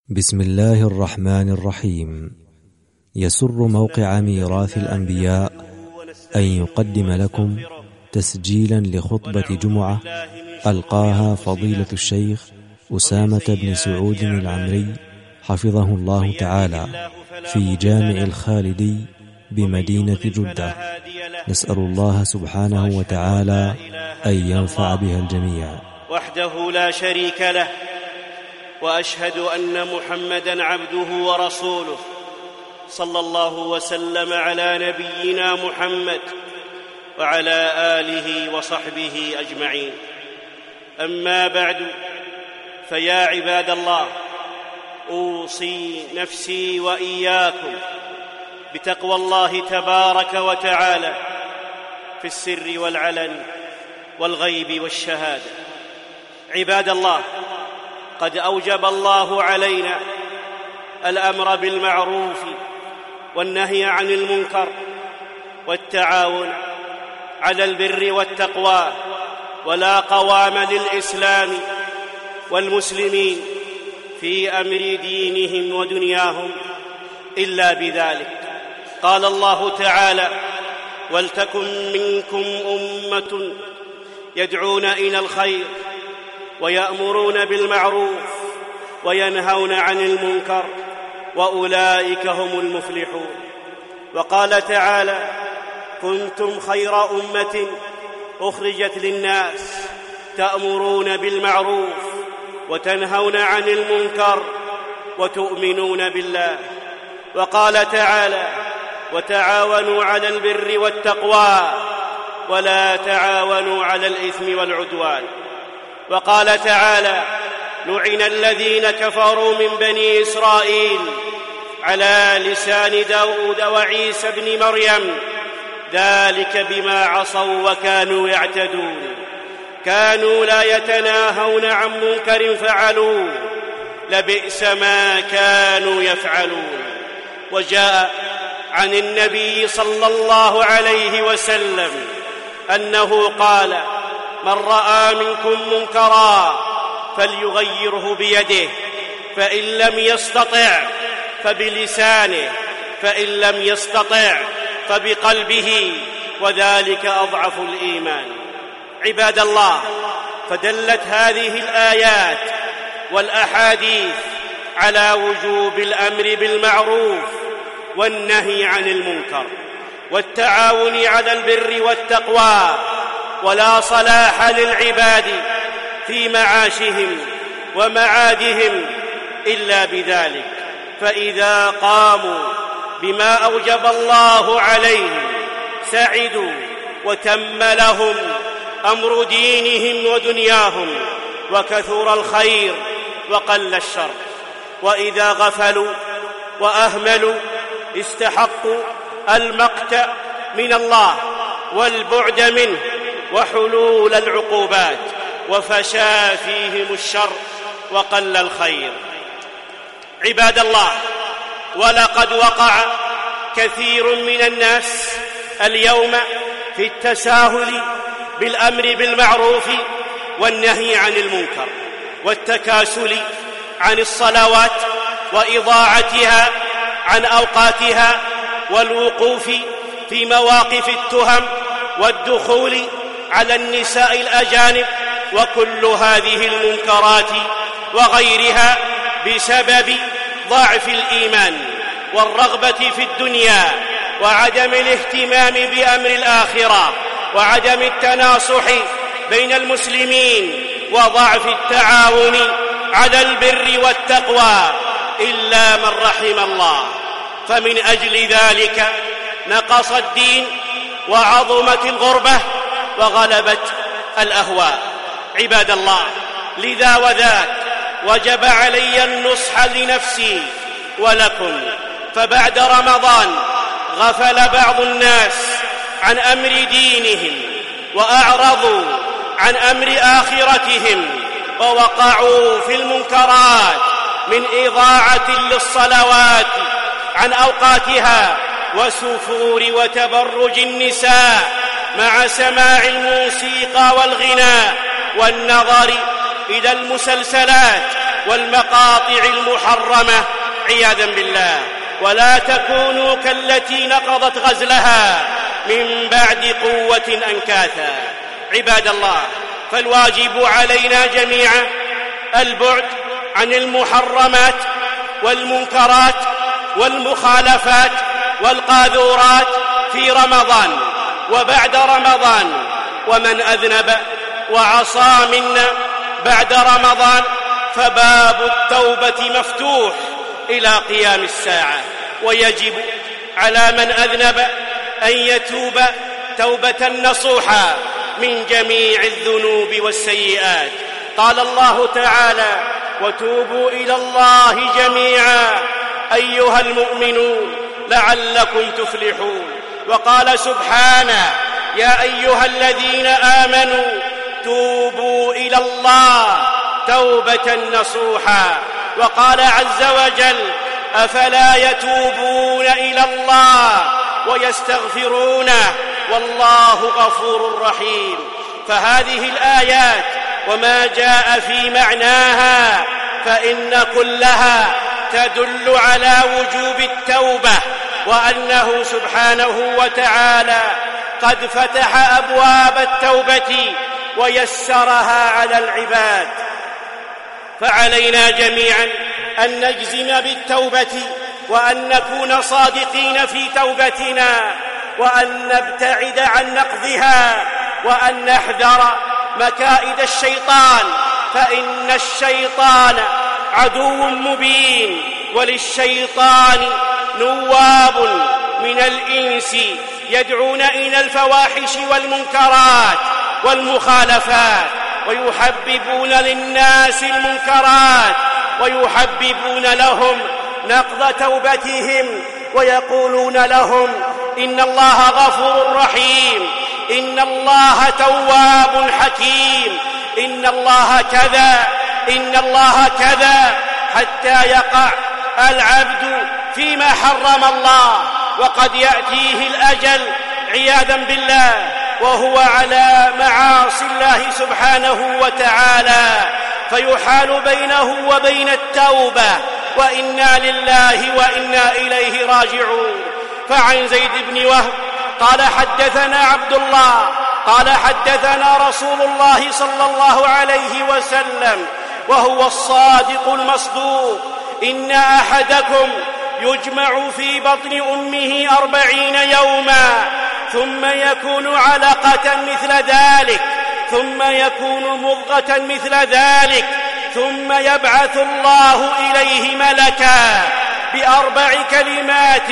بسم الله الرحمن الرحيم. يسر موقع ميراث الأنبياء أن يقدم لكم تسجيلا لخطبة جمعة ألقاها فضيلة الشيخ أسامة بن سعود العمري حفظه الله تعالى في جامع الخالدي بمدينة جدة. نسأل الله سبحانه وتعالى أن ينفع بها الجميع. وحده لا شريك له، وأشهد أن محمدًا عبده ورسوله، صلى الله وسلم على نبينا محمد وعلى آله وصحبه أجمعين. أما بعد، فيا عباد الله، أوصي نفسي وإياكم بتقوى الله تبارك وتعالى في السر والعلن والغيب والشهادة. عباد الله، قد أوجب الله علينا الأمر بالمعروف والنهي عن المنكر والتعاون على البر والتقوى، ولا قوام للإسلام والمسلمين في أمر دينهم ودنياهم إلا بذلك. قال الله تعالى: ولتكن منكم أمة يدعون إلى الخير ويأمرون بالمعروف وينهون عن المنكر وأولئك هم المفلحون. وقال تعالى: كنتم خير أمة أخرجت للناس تأمرون بالمعروف وتنهون عن المنكر وتؤمنون بالله. وقال تعالى: وتعاونوا على البر والتقوى ولا تعاونوا على الإثم والعدوان. وقال تعالى: لعن الذين كفروا من بني إسرائيل على لسان داود وعيسى بن مريم، ذلك بما عصوا وكانوا يعتدون، كانوا لا يتناهون عن منكر فعلوه، لبئس ما كانوا يفعلون. وجاء عن النبي صلى الله عليه وسلم أنه قال: من رأى منكم منكرا فليغيره بيده، فإن لم يستطع فبلسانه، فإن لم يستطع فبقلبه، وذلك أضعف الإيمان. عباد الله، فدلت هذه الآيات والأحاديث على وجوب الأمر بالمعروف والنهي عن المنكر والتعاون على البر والتقوى، ولا صلاح للعباد في معاشهم ومعادهم إلا بذلك. فإذا قاموا بما أوجب الله عليهم سعدوا وتم لهم أمر دينهم ودنياهم، وكثر الخير وقل الشر. وإذا غفلوا وأهملوا استحقوا المقت من الله والبعد منه وحلول العقوبات، وفشى فيهم الشر وقل الخير. عباد الله، ولقد وقع كثير من الناس اليوم في التساهل بالأمر بالمعروف والنهي عن المنكر، والتكاسل عن الصلوات وإضاعتها عن أوقاتها، والوقوف في مواقف التهم والدخول على النساء الأجانب، وكل هذه المنكرات وغيرها بسبب ضعف الإيمان والرغبة في الدنيا وعدم الاهتمام بأمر الآخرة وعدم التناصح بين المسلمين وضعف التعاون على البر والتقوى إلا من رحم الله. فمن أجل ذلك نقص الدين وعظمت الغربة وغلبت الأهواء. عباد الله، لذا وذاك وجب علي النصح لنفسي ولكم. فبعد رمضان غفل بعض الناس عن أمر دينهم وأعرضوا عن أمر آخرتهم، ووقعوا في المنكرات من إضاعة للصلوات عن أوقاتها، وسفور وتبرج النساء مع سماع الموسيقى والغناء والنظر إلى المسلسلات والمقاطع المحرمة عياذا بالله. ولا تكونوا كالتي نقضت غزلها من بعد قوة أنكاثا. عباد الله، فالواجب علينا جميعا البعد عن المحرمات والمنكرات والمخالفات والقاذورات في رمضان وبعد رمضان. ومن أذنب وعصى منا بعد رمضان فباب التوبة مفتوح إلى قيام الساعة، ويجب على من أذنب أن يتوب توبة نصوحا من جميع الذنوب والسيئات. قال الله تعالى: وتوبوا إلى الله جميعا أيها المؤمنون لعلكم تفلحون. وقال سبحانه: يا أيها الذين آمنوا توبوا إلى الله توبة نصوحا. وقال عز وجل: أفلا يتوبون إلى الله ويستغفرونه والله غفور رحيم. فهذه الآيات وما جاء في معناها فإن كلها تدل على وجوب التوبة، وأنه سبحانه وتعالى قد فتح أبواب التوبة ويسرها على العباد. فعلينا جميعا أن نجزم بالتوبة، وأن نكون صادقين في توبتنا، وأن نبتعد عن نقضها، وأن نحذر مكائد الشيطان، فإن الشيطان عدو مبين، وللشيطان نواب من الإنس يدعون إلى الفواحش والمنكرات والمخالفات، ويحببون للناس المنكرات، ويحببون لهم نقض توبتهم، ويقولون لهم: إن الله غفور رحيم، إن الله تواب حكيم، إن الله كذا، إن الله كذا، حتى يقع العبد فيما حرم الله، وقد يأتيه الأجل عياذا بالله وهو على معاصي الله سبحانه وتعالى، فيحال بينه وبين التوبة، وإنا لله وإنا إليه راجعون. فعن زيد بن وهب قال: حدثنا عبد الله قال: حدثنا رسول الله صلى الله عليه وسلم وهو الصادق المصدوق: إن أحدكم يجمع في بطن أمه 40 يوما، ثم يكون علقة مثل ذلك، ثم يكون مضغة مثل ذلك، ثم يبعث الله إليه ملكا ب4 كلمات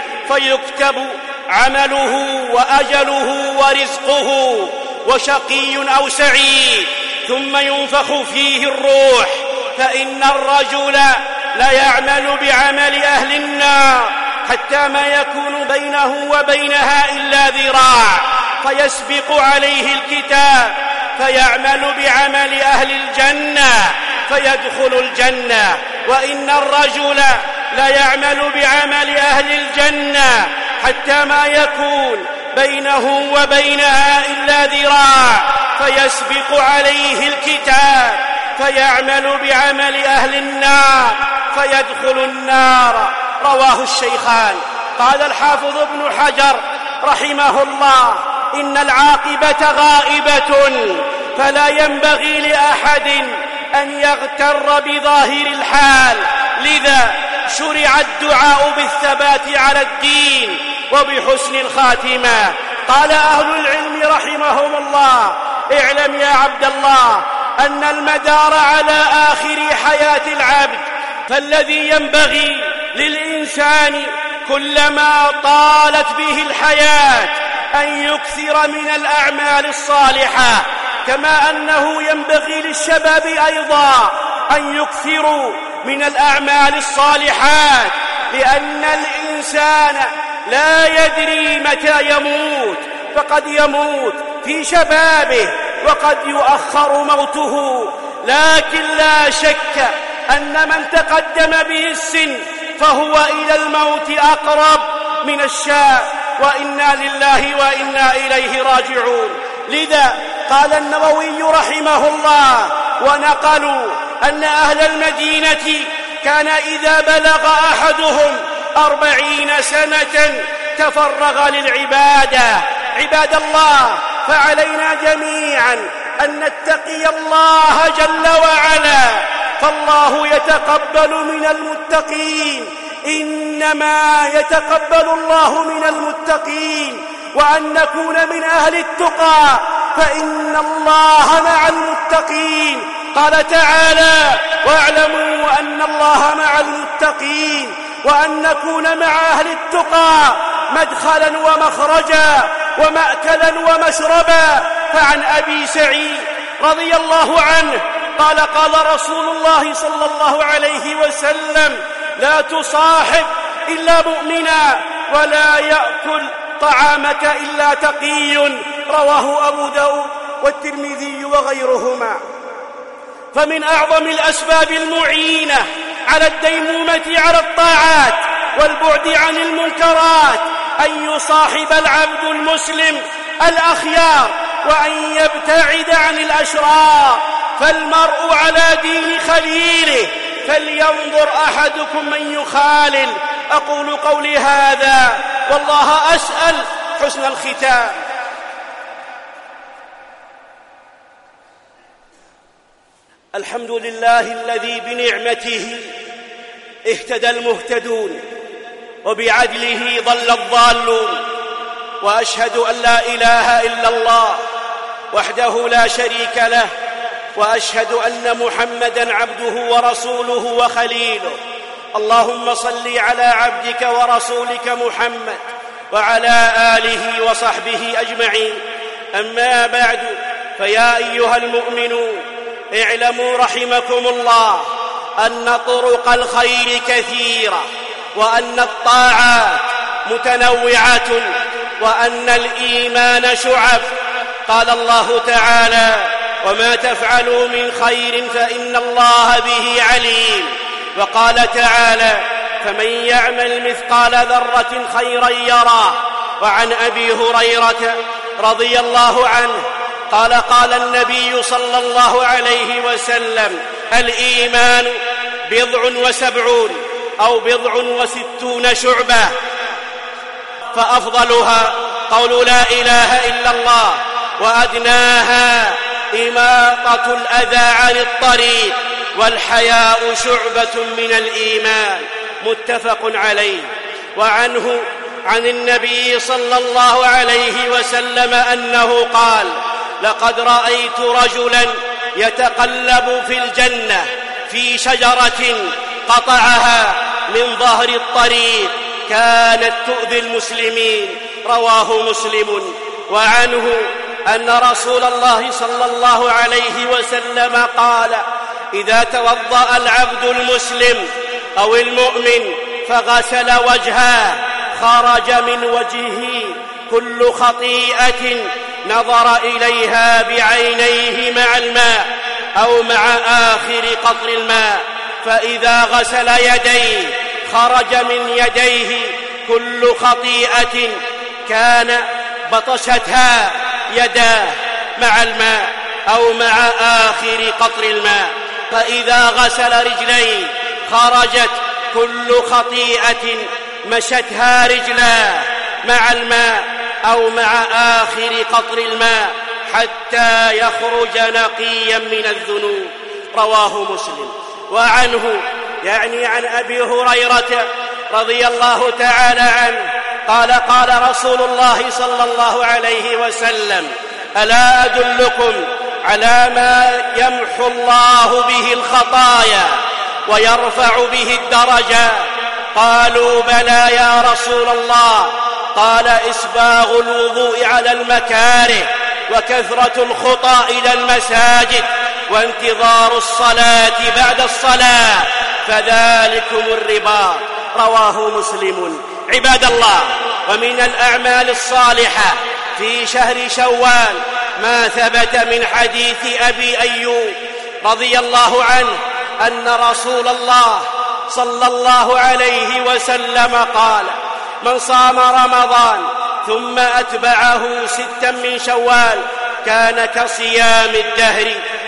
فيكتب عمله وأجله ورزقه وشقي أو سعيد، ثم ينفخ فيه الروح، فإن الرجل ليعمل بعمل أهل النار حتى ما يكون بينه وبينها إلا ذراع، فيسبق عليه الكتاب فيعمل بعمل أهل الجنة فيدخل الجنة، وإن الرجل ليعمل بعمل أهل الجنة حتى ما يكون بينه وبينها إلا ذراع، فيسبق عليه الكتاب فيعمل بعمل أهل النار فيدخل النار. رواه الشيخان. قال الحافظ ابن حجر رحمه الله: إن العاقبة غائبة، فلا ينبغي لأحد أن يغتر بظاهر الحال، لذا شرع الدعاء بالثبات على الدين وبحسن الخاتمة. قال أهل العلم رحمهم الله: اعلم يا عبد الله أن المدار على آخر حياة العبد، فالذي ينبغي للإنسان كلما طالت به الحياة أن يكثر من الأعمال الصالحة، كما أنه ينبغي للشباب أيضا أن يكثروا من الأعمال الصالحات، لأن الإنسان لا يدري متى يموت، فقد يموت في شبابه وقد يؤخر موته، لكن لا شك أن من تقدم به السن فهو إلى الموت أقرب من الشاب، وإنا لله وإنا إليه راجعون. لذا قال النووي رحمه الله: ونقلوا أن أهل المدينة كان إذا بلغ أحدهم 40 سنة تفرغ للعبادة. عباد الله، فعلينا جميعا أن نتقي الله جل وعلا، فالله يتقبل من المتقين، إنما يتقبل الله من المتقين، وأن نكون من أهل التقى، فإن الله مع المتقين. قال تعالى: واعلموا أن الله مع المتقين، وأن نكون مع أهل التقى مدخلا ومخرجا ومأكلا ومشربا. فعن أبي سعيد رضي الله عنه قال: قال رسول الله صلى الله عليه وسلم: لا تصاحب إلا مؤمنا، ولا يأكل طعامك إلا تقي. رواه أبو داود والترمذي وغيرهما. فمن أعظم الأسباب المعينة على الديمومة على الطاعات والبعد عن المنكرات أن يصاحب العبد المسلم الأخيار، وأن يبتعد عن الأشرار، فالمرء على دين خليله، فلينظر أحدكم من يخالل. أقول قولي هذا والله أسأل حسن الختام. الحمد لله الذي بنعمته اهتدى المهتدون، وبعدله ضل الضالون، وأشهد أن لا إله إلا الله وحده لا شريك له، وأشهد أن محمدًا عبده ورسوله وخليله. اللهم صل على عبدك ورسولك محمد وعلى آله وصحبه أجمعين. أما بعد، فيا أيها المؤمنون، اعلموا رحمكم الله أن طرق الخير كثيرة، وأن الطاعات متنوعة، وأن الإيمان شعب. قال الله تعالى: وما تفعلوا من خير فإن الله به عليم. وقال تعالى: فمن يعمل مثقال ذرة خيرا يره. وعن أبي هريرة رضي الله عنه قال: قال النبي صلى الله عليه وسلم: الإيمان 70 أو 60 شعبة، فأفضلها قول لا إله إلا الله، وأدناها إماطة الأذى عن الطريق، والحياء شعبة من الإيمان. متفق عليه. وعنه عن النبي صلى الله عليه وسلم أنه قال: لقد رأيت رجلا يتقلب في الجنة في شجرة قطعها من ظهر الطريق كانت تؤذي المسلمين. رواه مسلم. وعنه أن رسول الله صلى الله عليه وسلم قال: إذا توضأ العبد المسلم أو المؤمن فغسل وجهه خرج من وجهه كل خطيئة نظر إليها بعينيه مع الماء أو مع آخر قطر الماء. فإذا غسل يديه خرج من يديه كل خطيئة كان بطشتها يداه مع الماء أو مع آخر قطر الماء. فإذا غسل رجليه خرجت كل خطيئة مشتها رجلاه مع الماء أو مع آخر قطر الماء حتى يخرج نقيا من الذنوب. رواه مسلم. وعنه يعني عن أبي هريرة رضي الله تعالى عنه قال: قال رسول الله صلى الله عليه وسلم: ألا أدلكم على ما يمحو الله به الخطايا ويرفع به الدرجات؟ قالوا: بلى يا رسول الله. قال: إسباغ الوضوء على المكاره، وكثرة الخطى إلى المساجد، وانتظار الصلاة بعد الصلاة، فذلكم الرباط. رواه مسلم. عباد الله، ومن الأعمال الصالحة في شهر شوال ما ثبت من حديث أبي أيوب رضي الله عنه أن رسول الله صلى الله عليه وسلم قال: من صام رمضان ثم أتبعه 6 من شوال كان كصيام الدهر.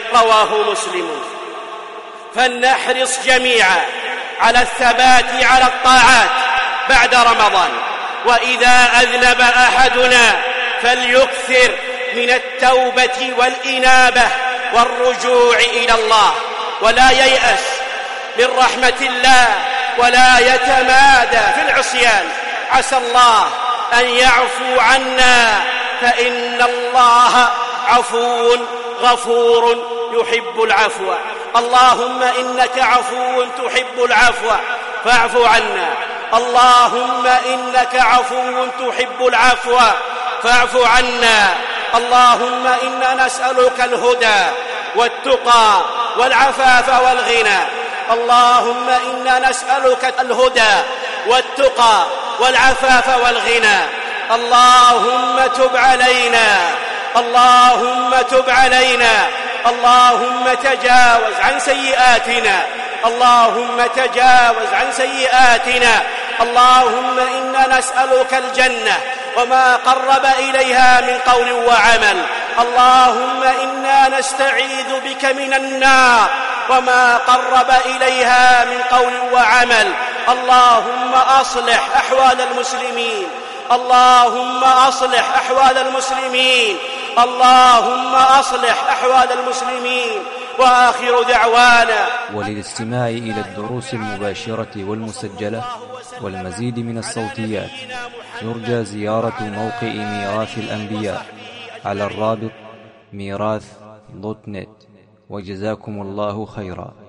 رواه مسلم. فلنحرص جميعا على الثبات على الطاعات بعد رمضان، وإذا أذنب أحدنا فليكثر من التوبة والإنابة والرجوع إلى الله، ولا ييأس من رحمة الله ولا يتمادى في العصيان. عسى الله أن يعفو عنا، فإن الله عفو غفور يحب العفو. اللهم إنك عفو تحب العفو فاعف عنا. اللهم إنك عفو تحب العفو فاعف عنا. اللهم إنا نسألك الهدى والتقى والعفاف والغنى. اللهم إنا نسألك الهدى والتقى والعفاف والغنى. اللهم تب علينا، اللهم تب علينا. اللهم تجاوز عن سيئاتنا، اللهم تجاوز عن سيئاتنا. اللهم إنا نسألك الجنة وما قرب إليها من قول وعمل. اللهم إنا نستعيذ بك من النار وما قرب إليها من قول وعمل. اللهم أصلح أحوال المسلمين، اللهم أصلح أحوال المسلمين، اللهم أصلح أحوال المسلمين. وآخر دعوانا. وللاستماع إلى الدروس المباشرة والمسجلة والمزيد من الصوتيات يرجى زيارة موقع ميراث الأنبياء على الرابط ميراث.net. وجزاكم الله خيرا.